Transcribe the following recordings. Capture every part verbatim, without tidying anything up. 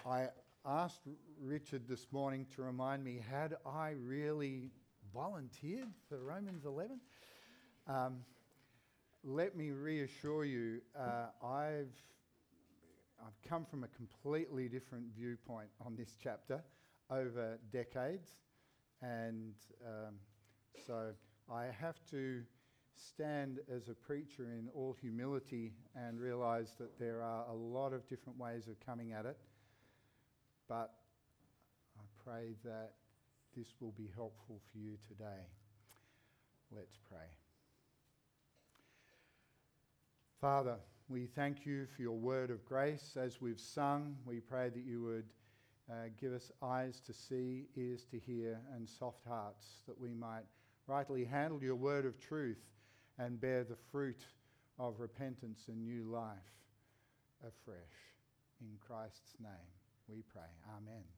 I asked Richard this morning to remind me, had I really volunteered for Romans eleven? Um, let me reassure you, uh, I've, I've come from a completely different viewpoint on this chapter over decades, and um, so I have to stand as a preacher in all humility and realise that there are a lot of different ways of coming at it. But I pray that this will be helpful for you today. Let's pray. Father, we thank you for your word of grace. As we've sung, we pray that you would uh, give us eyes to see, ears to hear, and soft hearts, that we might rightly handle your word of truth and bear the fruit of repentance and new life afresh. In Christ's name we pray. Amen.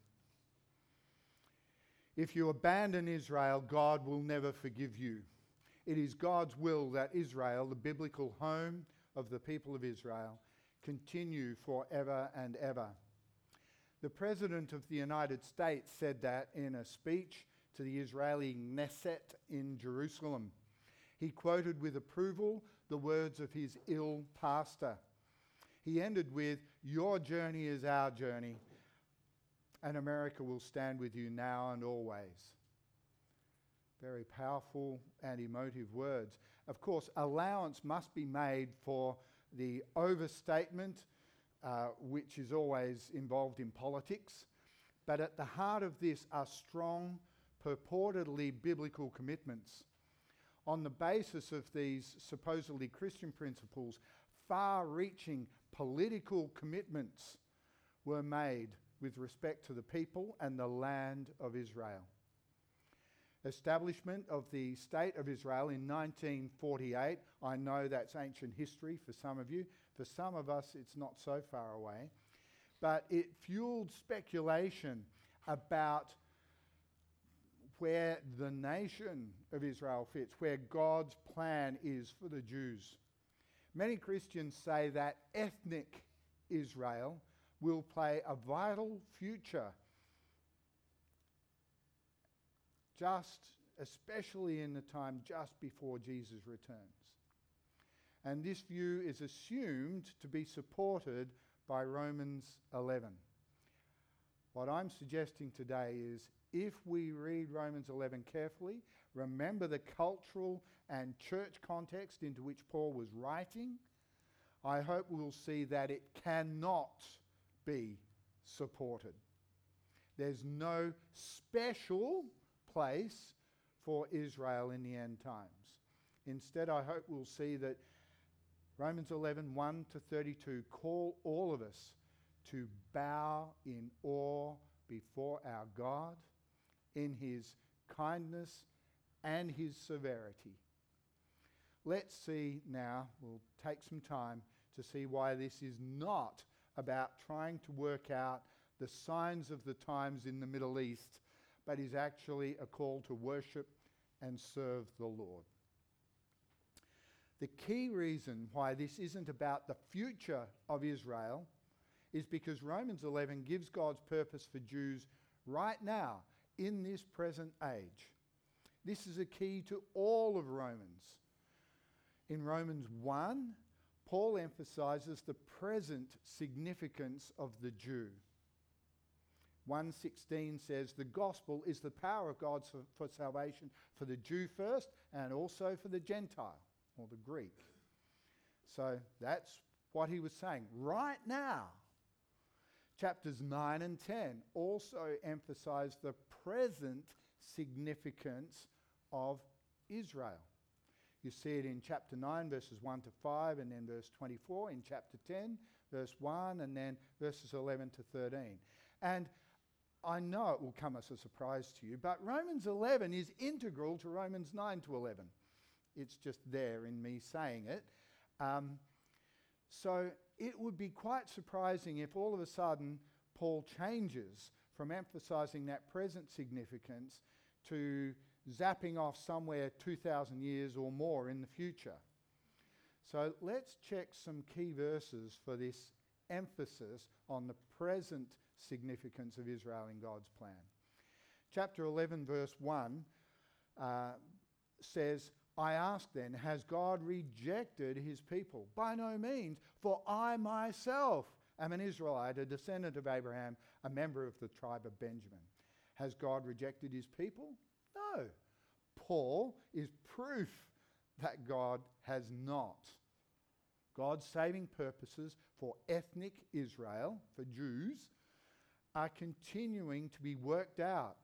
If you abandon Israel, God will never forgive you. It is God's will that Israel, the biblical home of the people of Israel, continue forever and ever. The President of the United States said that in a speech to the Israeli Knesset in Jerusalem. He quoted with approval the words of his ill pastor. He ended with, "Your journey is our journey, and America will stand with you now and always." Very powerful and emotive words. Of course, allowance must be made for the overstatement, uh, which is always involved in politics. But at the heart of this are strong, purportedly biblical commitments. On the basis of these supposedly Christian principles, far-reaching political commitments were made with respect to the people and the land of Israel. Establishment of the State of Israel in nineteen forty-eight, I know that's ancient history for some of you. For some of us, it's not so far away. But it fueled speculation about where the nation of Israel fits, where God's plan is for the Jews. Many Christians say that ethnic Israel will play a vital future, just especially in the time just before Jesus returns. And this view is assumed to be supported by Romans eleven. What I'm suggesting today is, if we read Romans eleven carefully, remember the cultural and church context into which Paul was writing, I hope we'll see that it cannot be supported. There's no special place for Israel in the end times. Instead, I hope we'll see that Romans eleven, one to thirty-two call all of us to bow in awe before our God in his kindness and his severity. Let's see now, we'll take some time to see why this is not about trying to work out the signs of the times in the Middle East, but is actually a call to worship and serve the Lord. The key reason why this isn't about the future of Israel is because Romans eleven gives God's purpose for Jews right now, in this present age. This is a key to all of Romans. In Romans one, Paul emphasizes the present significance of the Jew. one sixteen says, the gospel is the power of God for, for salvation for the Jew first and also for the Gentile or the Greek. So that's what he was saying right now. Chapters nine and ten also emphasize the present significance of Israel. You see it in chapter nine, verses one to five, and then verse twenty-four, in chapter ten, verse one, and then verses eleven to thirteen. And I know it will come as a surprise to you, but Romans eleven is integral to Romans nine to eleven. It's just there in me saying it. Um, so it would be quite surprising if all of a sudden Paul changes from emphasizing that present significance to zapping off somewhere two thousand years or more in the future. So let's check some key verses for this emphasis on the present significance of Israel in God's plan. Chapter eleven, verse one uh, says, I ask then, has God rejected his people? By no means, for I myself am an Israelite, a descendant of Abraham, a member of the tribe of Benjamin. Has God rejected his people? No. Paul is proof that God has not. God's saving purposes for ethnic Israel, for Jews, are continuing to be worked out.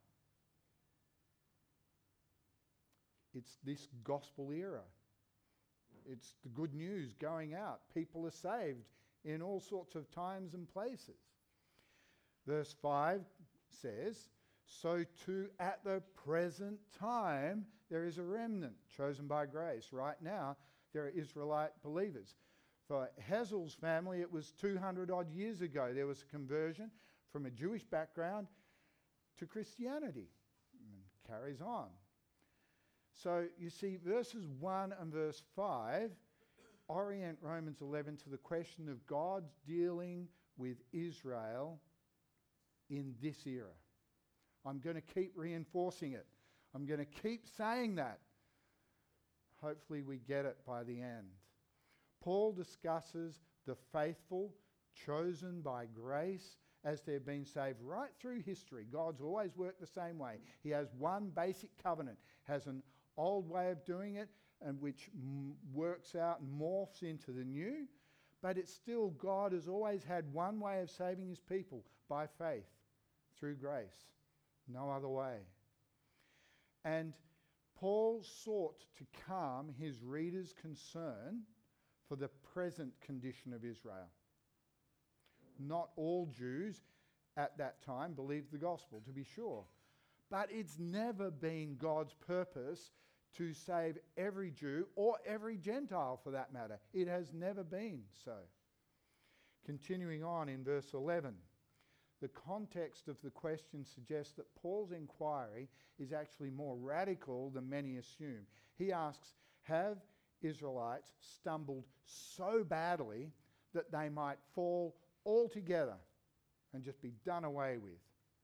It's this gospel era. It's the good news going out. People are saved in all sorts of times and places. Verse five says, so too at the present time there is a remnant chosen by grace. Right now there are Israelite believers. For Hazel's family, it was two hundred odd years ago. There was a conversion from a Jewish background to Christianity. And carries on. So you see, verses one and verse five orient Romans eleven to the question of God's dealing with Israel in this era. I'm going to keep reinforcing it. I'm going to keep saying that. Hopefully we get it by the end. Paul discusses the faithful chosen by grace as they've been saved right through history. God's always worked the same way. He has one basic covenant, has an old way of doing it, and which m- works out and morphs into the new. But it's still, God has always had one way of saving his people, by faith, through grace. No other way. And Paul sought to calm his readers' concern for the present condition of Israel. Not all Jews at that time believed the gospel, to be sure. But it's never been God's purpose to save every Jew or every Gentile for that matter. It has never been so. Continuing on in verse eleven, the context of the question suggests that Paul's inquiry is actually more radical than many assume. He asks, have Israelites stumbled so badly that they might fall altogether and just be done away with?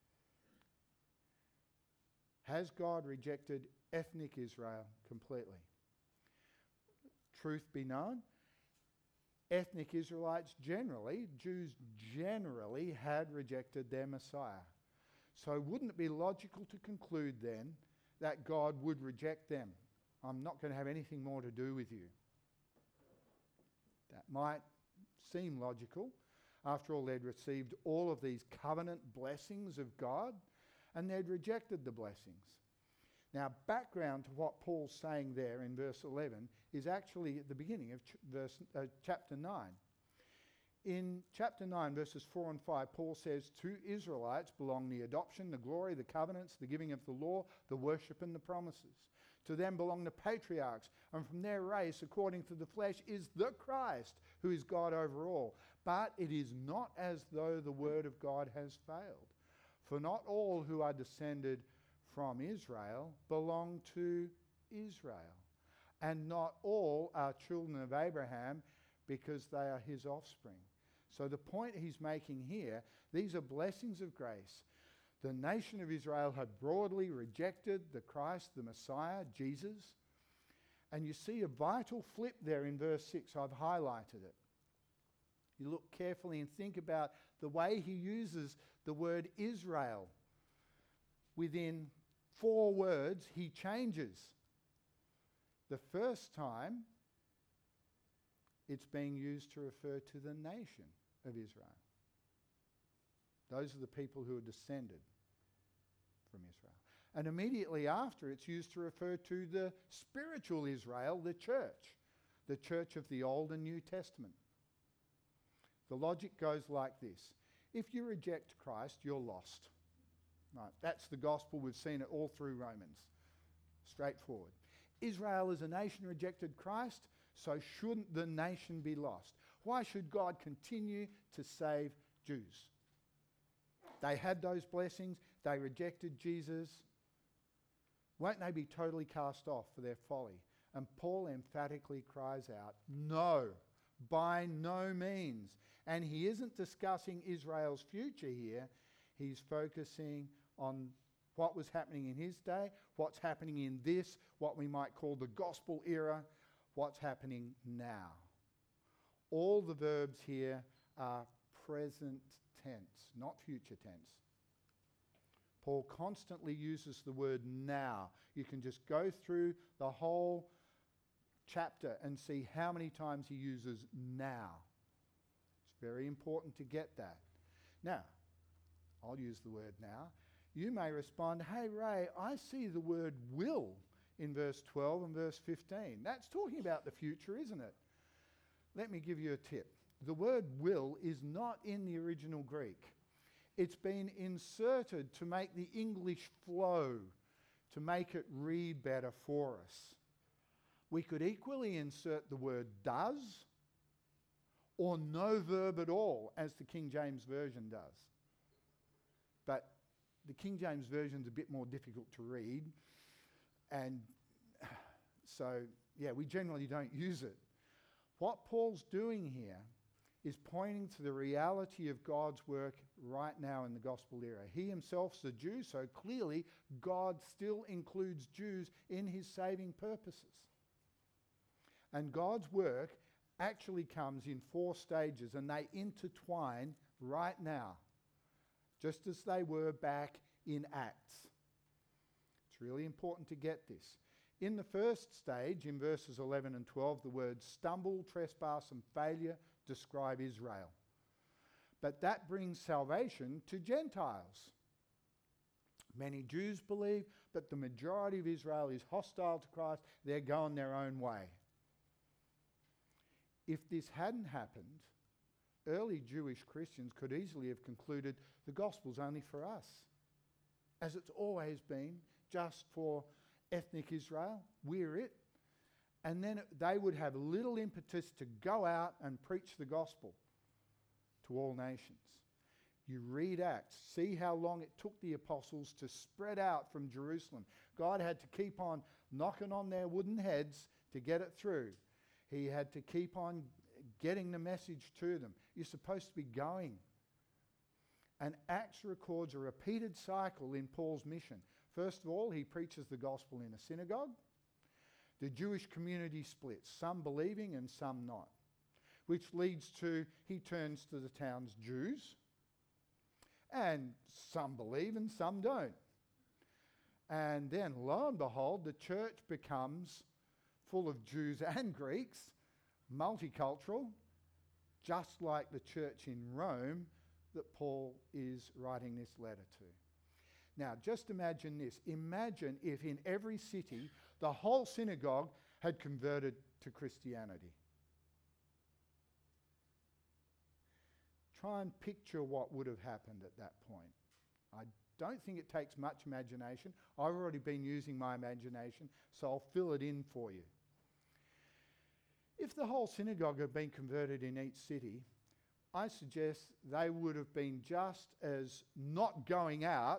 Has God rejected ethnic Israel completely? Truth be known, ethnic Israelites generally, Jews generally, had rejected their Messiah. So wouldn't it be logical to conclude then that God would reject them? I'm not going to have anything more to do with you. That might seem logical. After all, they'd received all of these covenant blessings of God, and they'd rejected the blessings. Now, background to what Paul's saying there in verse eleven is actually at the beginning of ch- verse, uh, chapter nine. In chapter nine, verses four and five, Paul says, to Israelites belong the adoption, the glory, the covenants, the giving of the law, the worship and the promises. To them belong the patriarchs, and from their race, according to the flesh, is the Christ, who is God over all. But it is not as though the word of God has failed. For not all who are descended from Israel belong to Israel, and not all are children of Abraham because they are his offspring. So the point he's making here, these are blessings of grace. The nation of Israel had broadly rejected the Christ, the Messiah, Jesus. And you see a vital flip there in verse six. I've highlighted it. You look carefully and think about the way he uses the word Israel. Within four words, he changes. The first time, it's being used to refer to the nation of Israel. Those are the people who are descended from Israel. And immediately after, it's used to refer to the spiritual Israel, the church, the church of the Old and New Testament. The logic goes like this. If you reject Christ, you're lost. Right, that's the gospel. We've seen it all through Romans. Straightforward. Israel as a nation rejected Christ, so shouldn't the nation be lost? Why should God continue to save Jews? They had those blessings. They rejected Jesus. Won't they be totally cast off for their folly? And Paul emphatically cries out, no, by no means. And he isn't discussing Israel's future here. He's focusing on what was happening in his day, what's happening in this, what we might call the gospel era, what's happening now. All the verbs here are present tense, not future tense. Paul constantly uses the word now. You can just go through the whole chapter and see how many times he uses now. It's very important to get that. Now, I'll use the word now. You may respond, hey Ray, I see the word will in verse twelve and verse fifteen. That's talking about the future, isn't it? Let me give you a tip. The word will is not in the original Greek. It's been inserted to make the English flow, to make it read better for us. We could equally insert the word does or no verb at all, as the King James Version does. But the King James Version is a bit more difficult to read, and so, yeah, we generally don't use it. What Paul's doing here is pointing to the reality of God's work right now in the gospel era. He himself's a Jew, so clearly God still includes Jews in his saving purposes. And God's work actually comes in four stages, and they intertwine right now, just as they were back in Acts. It's really important to get this. In the first stage, in verses eleven and twelve, the words stumble, trespass, and failure describe Israel. But that brings salvation to Gentiles. Many Jews believe, but the majority of Israel is hostile to Christ. They're going their own way. If this hadn't happened, early Jewish Christians could easily have concluded the gospel's only for us, as it's always been, just for ethnic Israel. We're it. And then they would have little impetus to go out and preach the gospel to all nations. You read Acts, see how long it took the apostles to spread out from Jerusalem. God had to keep on knocking on their wooden heads to get it through. He had to keep on getting the message to them. You're supposed to be going. And Acts records a repeated cycle in Paul's mission. First of all, he preaches the gospel in a synagogue. The Jewish community splits, some believing and some not, which leads to he turns to the town's Jews, and some believe and some don't. And then, lo and behold, the church becomes full of Jews and Greeks, multicultural, just like the church in Rome that Paul is writing this letter to. Now, just imagine this. Imagine if in every city the whole synagogue had converted to Christianity. Try and picture what would have happened at that point. I don't think it takes much imagination. I've already been using my imagination, so I'll fill it in for you. If the whole synagogue had been converted in each city, I suggest they would have been just as not going out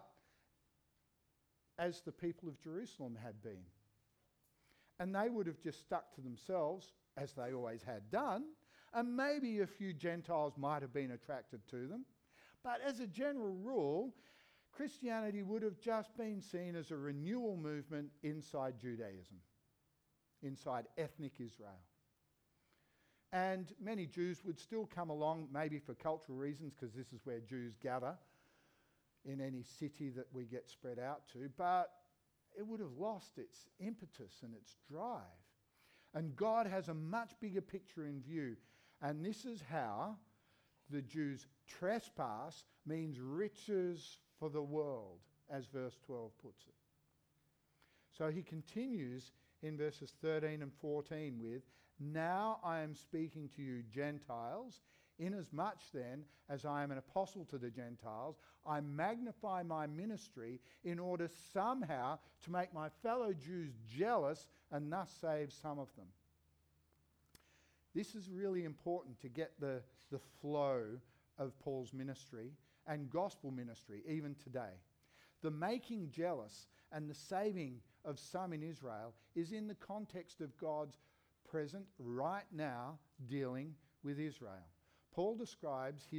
as the people of Jerusalem had been. And they would have just stuck to themselves, as they always had done, and maybe a few Gentiles might have been attracted to them. But as a general rule, Christianity would have just been seen as a renewal movement inside Judaism, inside ethnic Israel. And many Jews would still come along, maybe for cultural reasons, because this is where Jews gather in any city that we get spread out to, but it would have lost its impetus and its drive. And God has a much bigger picture in view. And this is how the Jews' trespass means riches for the world, as verse twelve puts it. So he continues in verses thirteen and fourteen with, now I am speaking to you Gentiles, inasmuch then as I am an apostle to the Gentiles, I magnify my ministry in order somehow to make my fellow Jews jealous and thus save some of them. This is really important to get the, the flow of Paul's ministry and gospel ministry even today. The making jealous and the saving of some in Israel is in the context of God's present, right now, dealing with Israel. Paul describes his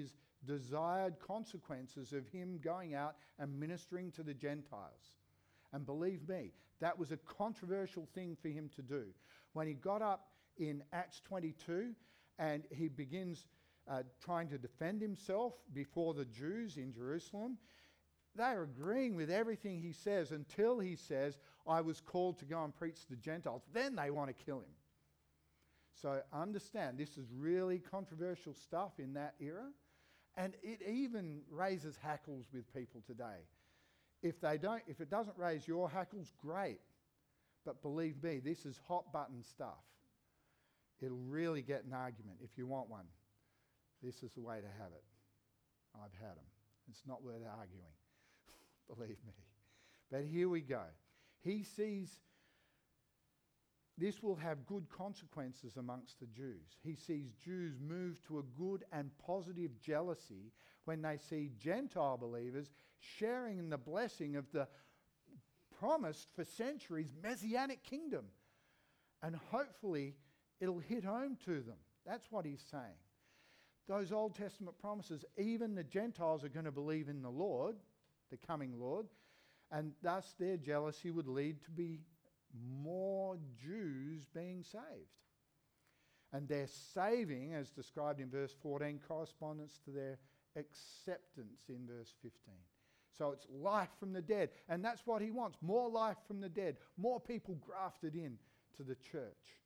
desired consequences of him going out and ministering to the Gentiles. And believe me, that was a controversial thing for him to do. When he got up in Acts twenty-two and he begins uh, trying to defend himself before the Jews in Jerusalem, they're agreeing with everything he says until he says, I was called to go and preach to the Gentiles. Then they want to kill him. So understand, this is really controversial stuff in that era. And it even raises hackles with people today. If they don't, if it doesn't raise your hackles, great. But believe me, this is hot button stuff. It'll really get an argument if you want one. This is the way to have it. I've had them. It's not worth arguing. Believe me. But here we go. He sees this will have good consequences amongst the Jews. He sees Jews move to a good and positive jealousy when they see Gentile believers sharing in the blessing of the promised for centuries Messianic kingdom. And hopefully it'll hit home to them. That's what he's saying. Those Old Testament promises, even the Gentiles are going to believe in the Lord, the coming Lord, and thus their jealousy would lead to be more Jews being saved. And their saving, as described in verse fourteen, corresponds to their acceptance in verse fifteen. So it's life from the dead, and that's what he wants, more life from the dead, more people grafted in to the church.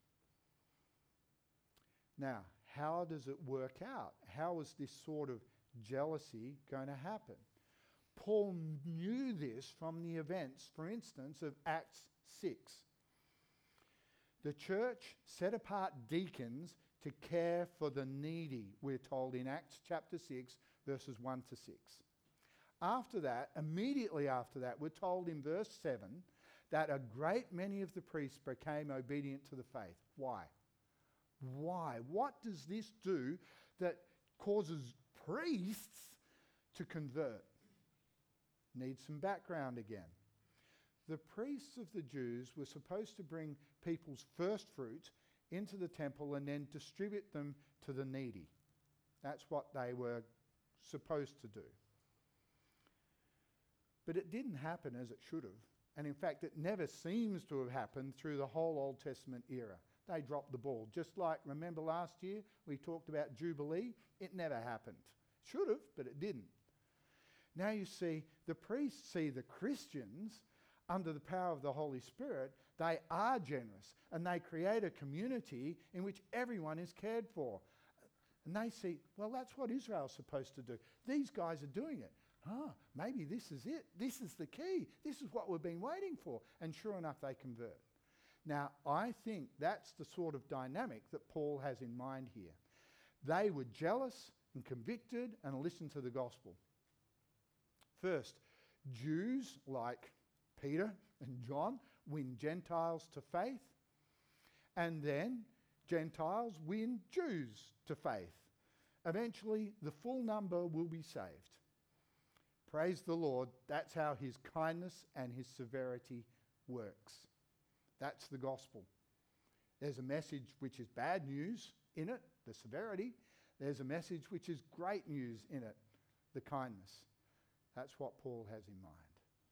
Now, how does it work out? How is this sort of jealousy going to happen? Paul knew this from the events, for instance, of Acts six. The church set apart deacons to care for the needy, we're told in Acts chapter six, verses one to six. After that, immediately after that, we're told in verse seven that a great many of the priests became obedient to the faith. Why? Why? What does this do that causes priests to convert? Need some background again. The priests of the Jews were supposed to bring people's first fruits into the temple and then distribute them to the needy. That's what they were supposed to do. But it didn't happen as it should have. And in fact, it never seems to have happened through the whole Old Testament era. They dropped the ball. Just like, remember last year, we talked about Jubilee? It never happened. Should have, but it didn't. Now you see, the priests see the Christians under the power of the Holy Spirit. They are generous, and they create a community in which everyone is cared for. And they see, well, that's what Israel's supposed to do. These guys are doing it. Ah, maybe this is it. This is the key. This is what we've been waiting for. And sure enough, they convert. Now, I think that's the sort of dynamic that Paul has in mind here. They were jealous and convicted and listened to the gospel. First, Jews like Peter and John win Gentiles to faith, and then Gentiles win Jews to faith. Eventually, the full number will be saved. Praise the Lord, that's how his kindness and his severity works. That's the gospel. There's a message which is bad news in it, the severity. There's a message which is great news in it, the kindness. That's what Paul has in mind.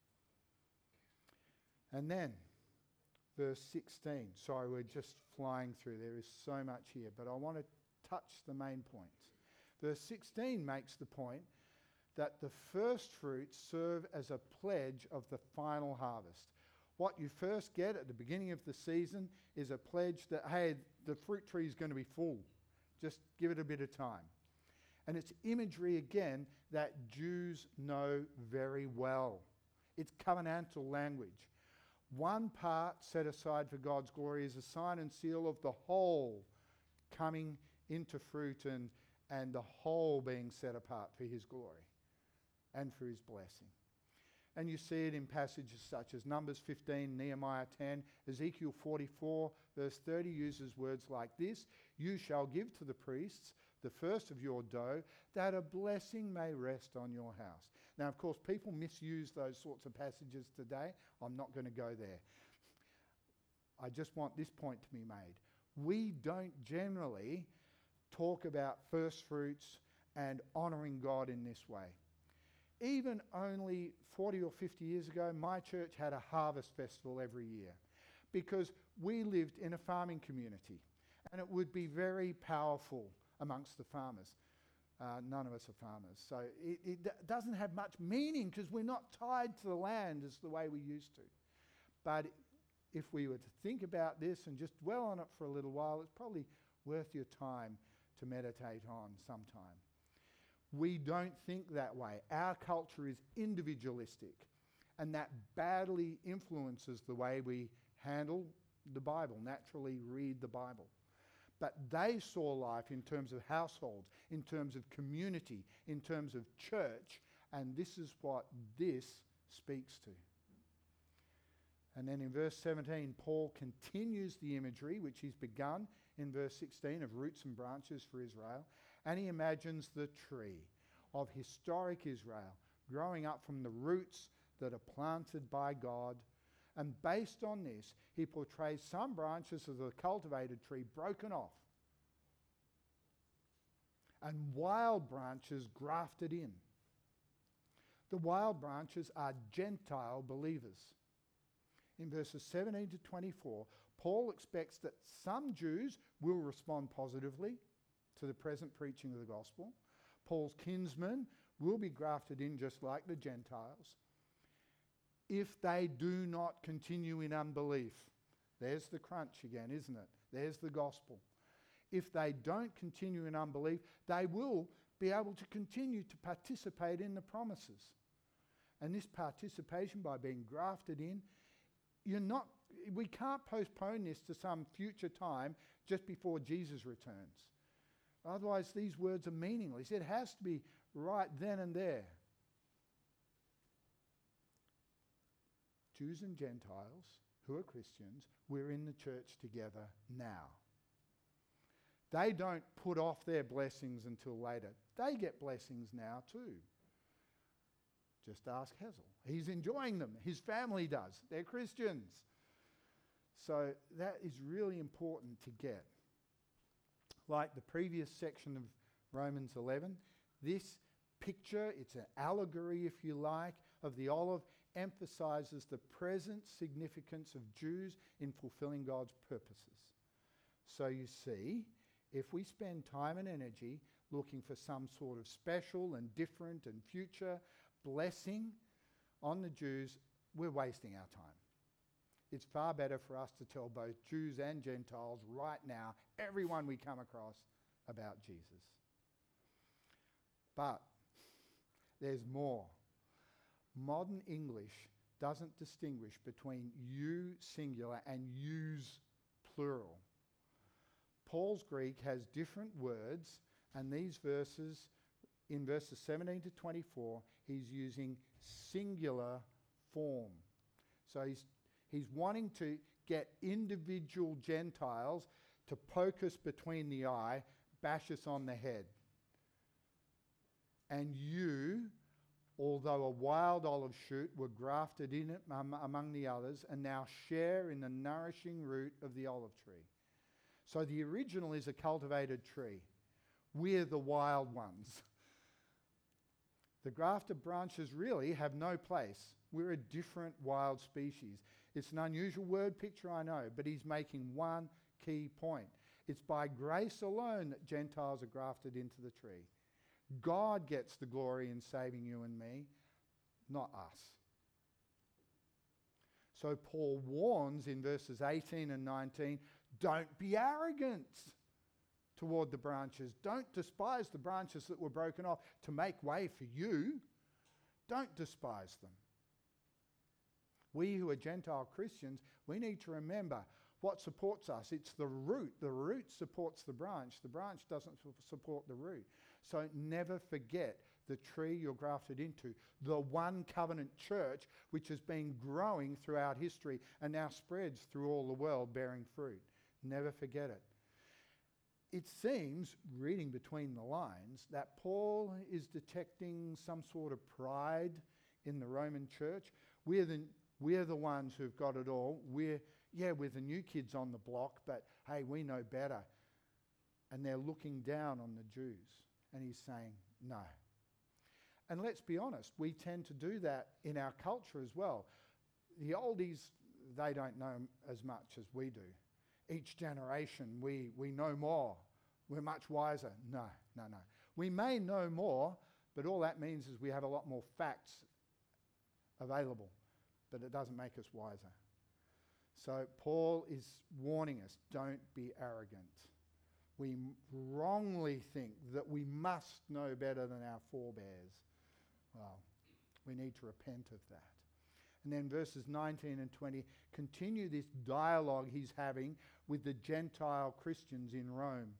And then, verse sixteen. Sorry, we're just flying through. There is so much here, but I want to touch the main points. Verse sixteen makes the point that the first fruits serve as a pledge of the final harvest. What you first get at the beginning of the season is a pledge that, hey, the fruit tree is going to be full. Just give it a bit of time. And it's imagery, again, that Jews know very well. It's covenantal language. One part set aside for God's glory is a sign and seal of the whole coming into fruit and, and the whole being set apart for his glory and for his blessing. And you see it in passages such as Numbers fifteen, Nehemiah ten, Ezekiel forty-four, verse thirty uses words like this: you shall give to the priests the first of your dough, that a blessing may rest on your house. Now, of course, people misuse those sorts of passages today. I'm not going to go there. I just want this point to be made. We don't generally talk about first fruits and honouring God in this way. Even only forty or fifty years ago, my church had a harvest festival every year because we lived in a farming community, and it would be very powerful amongst the farmers. Uh, none of us are farmers, so it, it d- doesn't have much meaning because we're not tied to the land as the way we used to. But if we were to think about this and just dwell on it for a little while, it's probably worth your time to meditate on sometime. We don't think that way. Our culture is individualistic, and that badly influences the way we handle the Bible, naturally read the Bible. But they saw life in terms of households, in terms of community, in terms of church, and this is what this speaks to. And then in verse seventeen, Paul continues the imagery which he's begun in verse sixteen of roots and branches for Israel, and he imagines the tree of historic Israel growing up from the roots that are planted by God. And based on this, he portrays some branches of the cultivated tree broken off and wild branches grafted in. The wild branches are Gentile believers. In verses seventeen to twenty-four, Paul expects that some Jews will respond positively to the present preaching of the gospel. Paul's kinsmen will be grafted in just like the Gentiles if they do not continue in unbelief. There's the crunch again, isn't it? There's the gospel. If they don't continue in unbelief, they will be able to continue to participate in the promises. And this participation by being grafted in, you're not, we can't postpone this to some future time just before Jesus returns. Otherwise, these words are meaningless. It has to be right then and there. Jews and Gentiles who are Christians, we're in the church together now. They don't put off their blessings until later. They get blessings now too. Just ask Hazel. He's enjoying them. His family does. They're Christians. So that is really important to get. Like the previous section of Romans eleven, this picture, it's an allegory, if you like, of the olive, emphasizes the present significance of Jews in fulfilling God's purposes. So you see, if we spend time and energy looking for some sort of special and different and future blessing on the Jews, we're wasting our time. It's far better for us to tell both Jews and Gentiles right now, everyone we come across, about Jesus. But there's more. Modern English doesn't distinguish between you singular and yous plural. Paul's Greek has different words, and these verses, in verses seventeen to twenty-four, he's using singular form. So he's he's wanting to get individual Gentiles to poke us between the eye, bash us on the head. And you, although a wild olive shoot, were grafted in it um, among the others, and now share in the nourishing root of the olive tree. So the original is a cultivated tree. We're the wild ones. The grafted branches really have no place. We're a different wild species. It's an unusual word picture, I know, but he's making one key point. It's by grace alone that Gentiles are grafted into the tree. God gets the glory in saving you and me, not us. So Paul warns in verses eighteen and nineteen, don't be arrogant toward the branches. Don't despise the branches that were broken off to make way for you. Don't despise them. We who are Gentile Christians, we need to remember what supports us. It's the root. The root supports the branch. The branch doesn't su- support the root. So never forget the tree you're grafted into, the one covenant church which has been growing throughout history and now spreads through all the world bearing fruit. Never forget it. It seems, reading between the lines, that Paul is detecting some sort of pride in the Roman church. We're the, we're the ones who've got it all. We're, yeah, we're the new kids on the block, but hey, we know better. And they're looking down on the Jews. And he's saying, No. And let's be honest, we tend to do that in our culture as well. The oldies, they don't know as much as we do. Each generation, we, we know more. We're much wiser. No, no, no. We may know more, but all that means is we have a lot more facts available, but it doesn't make us wiser. So Paul is warning us, don't be arrogant. We m- wrongly think that we must know better than our forebears. Well, we need to repent of that. And then verses nineteen and twenty continue this dialogue he's having with the Gentile Christians in Rome.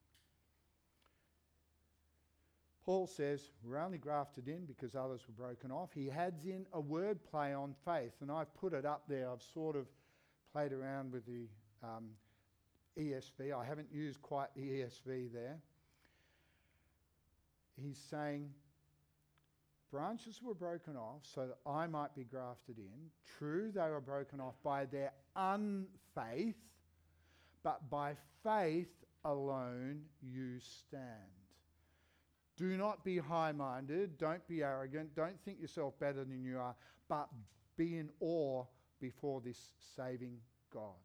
Paul says, we're only grafted in because others were broken off. He adds in a word play on faith, and I've put it up there. I've sort of played around with the um, E S V. I haven't used quite the E S V there. He's saying, branches were broken off so that I might be grafted in. True, they were broken off by their unfaith, but by faith alone you stand. Do not be high-minded, don't be arrogant, don't think yourself better than you are, but be in awe before this saving God.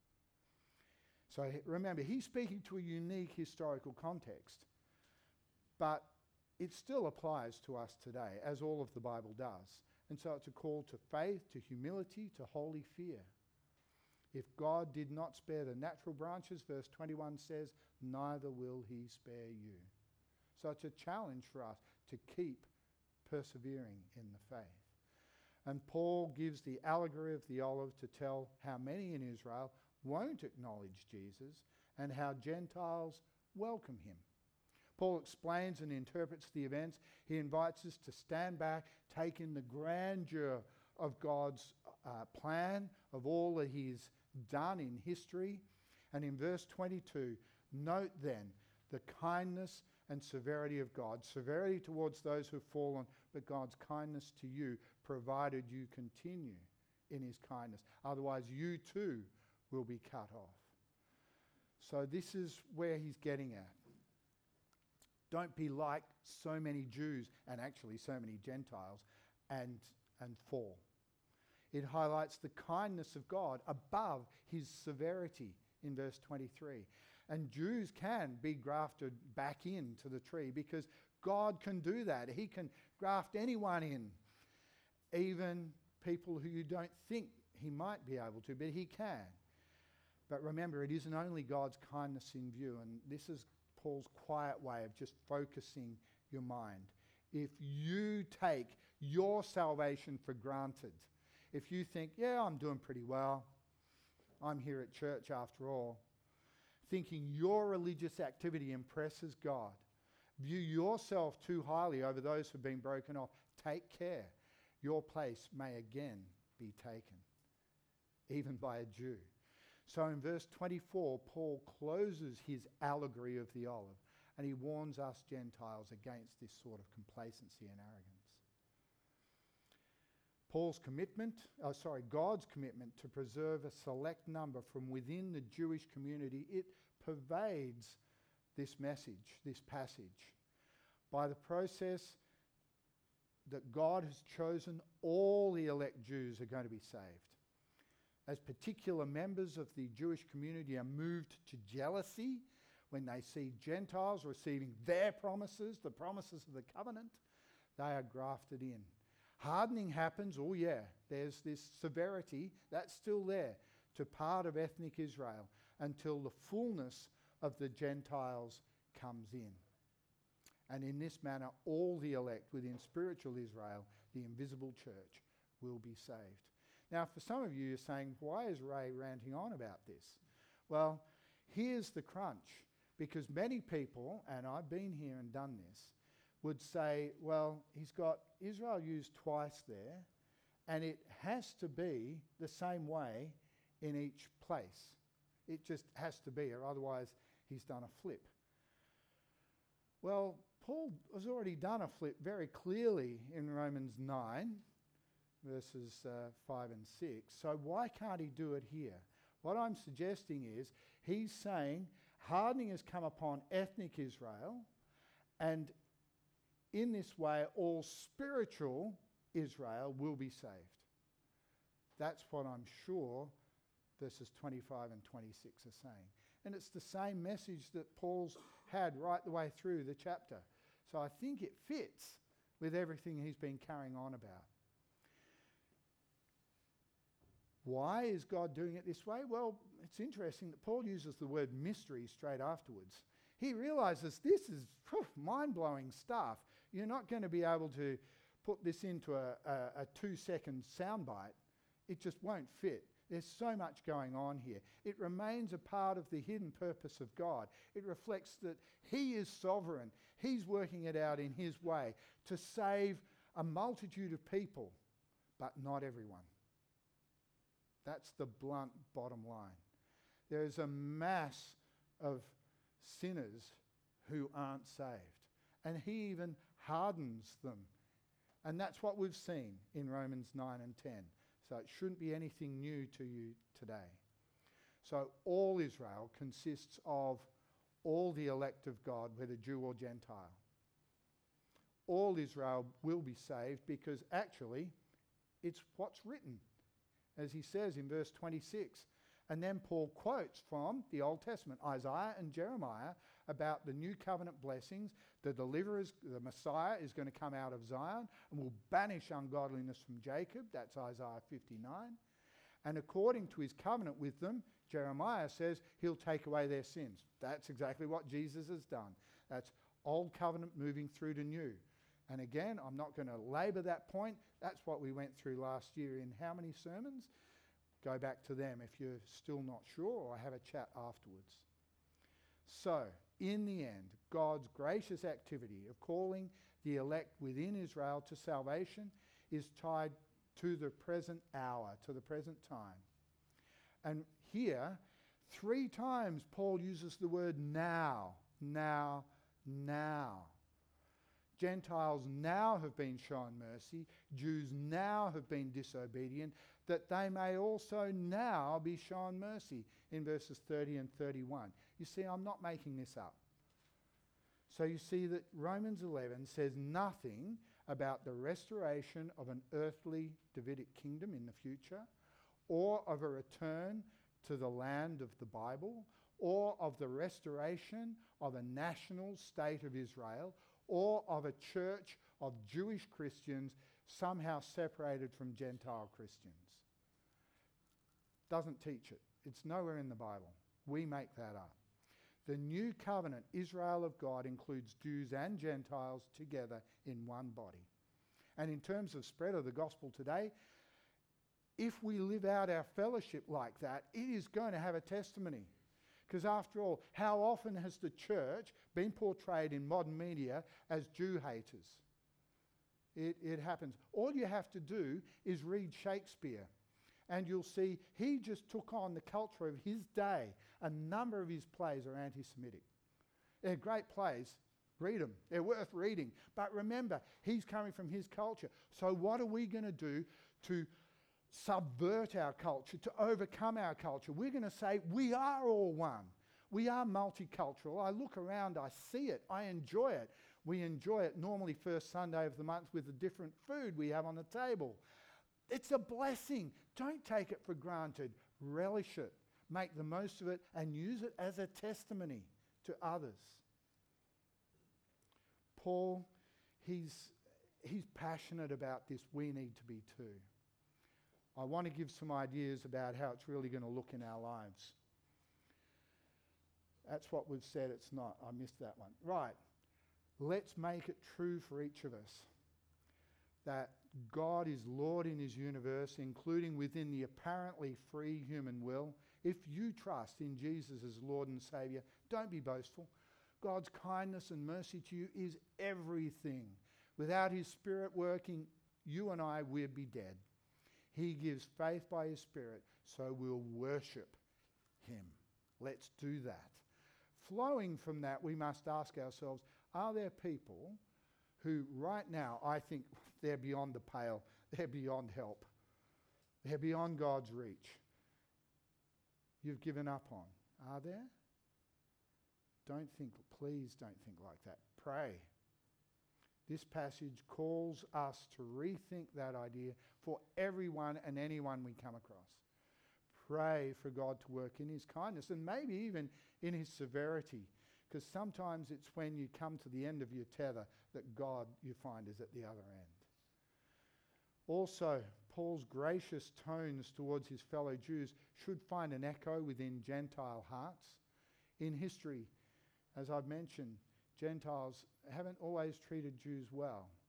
So he- remember, he's speaking to a unique historical context, but it still applies to us today, as all of the Bible does. And so it's a call to faith, to humility, to holy fear. If God did not spare the natural branches, verse twenty-one says, neither will he spare you. So it's a challenge for us to keep persevering in the faith. And Paul gives the allegory of the olive to tell how many in Israel won't acknowledge Jesus and how Gentiles welcome him. Paul explains and interprets the events. He invites us to stand back, take in the grandeur of God's uh, plan, of all that he's done in history. And in verse twenty-two, note then the kindness and severity of God. Severity towards those who've fallen, but God's kindness to you, provided you continue in his kindness. Otherwise, you too will be cut off. So this is where he's getting at. Don't be like so many Jews, and actually so many Gentiles, and, and fall. It highlights the kindness of God above his severity in verse twenty-three. And Jews can be grafted back into the tree because God can do that. He can graft anyone in, even people who you don't think he might be able to, but he can. But remember, it isn't only God's kindness in view, and this is Paul's quiet way of just focusing your mind. If you take your salvation for granted, if you think, yeah, I'm doing pretty well, I'm here at church after all, thinking your religious activity impresses God, view yourself too highly over those who've been broken off, take care. Your place may again be taken, even by a Jew. So in verse twenty-four, Paul closes his allegory of the olive, and he warns us Gentiles against this sort of complacency and arrogance. Paul's commitment, oh sorry, God's commitment to preserve a select number from within the Jewish community, it pervades this message, this passage. By the process that God has chosen, all the elect Jews are going to be saved. As particular members of the Jewish community are moved to jealousy when they see Gentiles receiving their promises, the promises of the covenant, they are grafted in. Hardening happens, oh yeah, there's this severity, that's still there, to part of ethnic Israel until the fullness of the Gentiles comes in. And in this manner, all the elect within spiritual Israel, the invisible church, will be saved. Now, for some of you, you're saying, why is Ray ranting on about this? Well, here's the crunch. Because many people, and I've been here and done this, would say, well, he's got Israel used twice there, and it has to be the same way in each place. It just has to be, or otherwise he's done a flip. Well, Paul has already done a flip very clearly in Romans nine, verses uh, five and six. So why can't he do it here? What I'm suggesting is he's saying hardening has come upon ethnic Israel, and In this way, all spiritual Israel will be saved. That's what I'm sure verses twenty-five and twenty-six are saying. And it's the same message that Paul's had right the way through the chapter. So I think it fits with everything he's been carrying on about. Why is God doing it this way? Well, it's interesting that Paul uses the word mystery straight afterwards. He realizes this is whew, mind-blowing stuff. You're not going to be able to put this into a, a, a two-second soundbite. It just won't fit. There's so much going on here. It remains a part of the hidden purpose of God. It reflects that he is sovereign. He's working it out in his way to save a multitude of people, but not everyone. That's the blunt bottom line. There is a mass of sinners who aren't saved. And he even hardens them. And that's what we've seen in Romans nine and ten. So it shouldn't be anything new to you today. So all Israel consists of all the elect of God, whether Jew or Gentile. All Israel will be saved because actually it's what's written, as he says in verse twenty-six. And then Paul quotes from the Old Testament, Isaiah and Jeremiah, about the new covenant blessings. The deliverers, the Messiah, is going to come out of Zion and will banish ungodliness from Jacob. That's Isaiah fifty-nine. And according to his covenant with them, Jeremiah says he'll take away their sins. That's exactly what Jesus has done. That's old covenant moving through to new. And again, I'm not going to labour that point. That's what we went through last year in how many sermons? Go back to them if you're still not sure, or have a chat afterwards. So, in the end, God's gracious activity of calling the elect within Israel to salvation is tied to the present hour, to the present time. And here, three times Paul uses the word now, now, now. Gentiles now have been shown mercy, Jews now have been disobedient, that they may also now be shown mercy, in verses thirty and thirty-one. You see, I'm not making this up. So you see that Romans eleven says nothing about the restoration of an earthly Davidic kingdom in the future, or of a return to the land of the Bible, or of the restoration of a national state of Israel, or of a church of Jewish Christians somehow separated from Gentile Christians. Doesn't teach it. It's nowhere in the Bible. We make that up. The new covenant, Israel of God, includes Jews and Gentiles together in one body. And in terms of spread of the gospel today, if we live out our fellowship like that, it is going to have a testimony. Because after all, how often has the church been portrayed in modern media as Jew haters? It, it happens. All you have to do is read Shakespeare, and you'll see he just took on the culture of his day. A number of his plays are anti-Semitic. They're great plays. Read them. They're worth reading. But remember, he's coming from his culture. So what are we going to do to subvert our culture, to overcome our culture? We're going to say we are all one. We are multicultural. I look around, I see it, I enjoy it. We enjoy it normally first Sunday of the month with the different food we have on the table. It's a blessing. Don't take it for granted. Relish it. Make the most of it and use it as a testimony to others. Paul, he's, he's passionate about this. We need to be too. I want to give some ideas about how it's really going to look in our lives. That's what we've said it's not. I missed that one. Right. Let's make it true for each of us that God is Lord in his universe, including within the apparently free human will. If you trust in Jesus as Lord and Saviour, don't be boastful. God's kindness and mercy to you is everything. Without his Spirit working, you and I would be dead. He gives faith by his Spirit, so we'll worship him. Let's do that. Flowing from that, we must ask ourselves, are there people who right now, I think they're beyond the pale, they're beyond help, they're beyond God's reach, you've given up on? Are there? Don't think, please don't think like that. Pray. This passage calls us to rethink that idea for everyone and anyone we come across. Pray for God to work in his kindness and maybe even in his severity, because sometimes it's when you come to the end of your tether that God, you find, is at the other end. Also, Paul's gracious tones towards his fellow Jews should find an echo within Gentile hearts. In history, as I've mentioned, Gentiles haven't always treated Jews well.